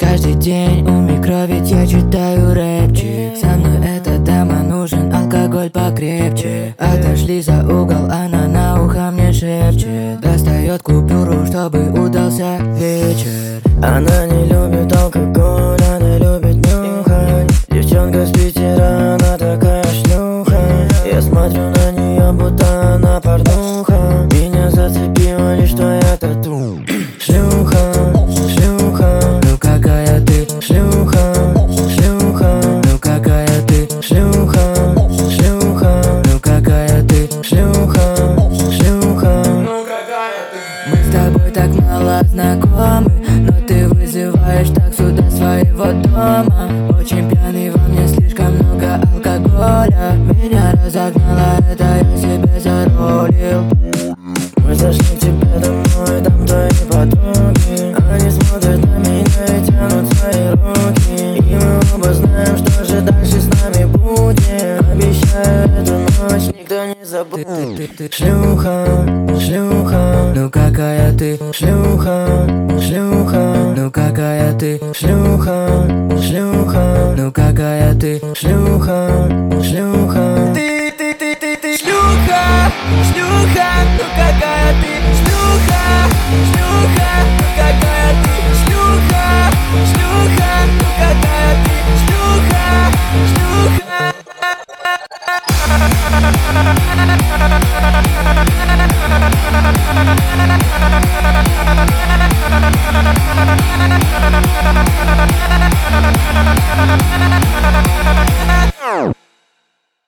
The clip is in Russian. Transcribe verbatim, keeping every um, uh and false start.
Каждый день у микро, ведь я читаю рэпчик. Со мной эта дама, нужен алкоголь покрепче. Отошли за угол, она на ухо мне шепчет. Достает купюру, чтобы удался вечер. Она не любит алкоголь, она любит нюхать. Девчонка с Питера, она такая шлюха. Я смотрю на нее, будто она порнуха. Меня зацепило лишь, что я тату. Шлюха, шлюха, Ну какая ты, шлюха, шлюха, ну какая ты, шлюха, шлюха, ну какая ты. шлюха, шлюха. Мы с тобой так мало знакомы, но ты вызываешь таксу до своего дома. Очень пьяный, во мне слишком много алкоголя. Меня разогнало, это я себе заролил. Мы зашли к тебе домой, там твои подруги. Они смотрят на меня и тянут свои руки. И мы оба знаем, что же дальше с нами будет. Обещаю, эту ночь никто не забудет. Ты, ты, ты, Шлюха, шлюха, ну какая ты, шлюха, шлюха, ну какая ты, шлюха, шлюха, ну какая ты. шлюха, шлюха. Ты, ты, ты, ты, ты, шлюха, шлюха, ну какая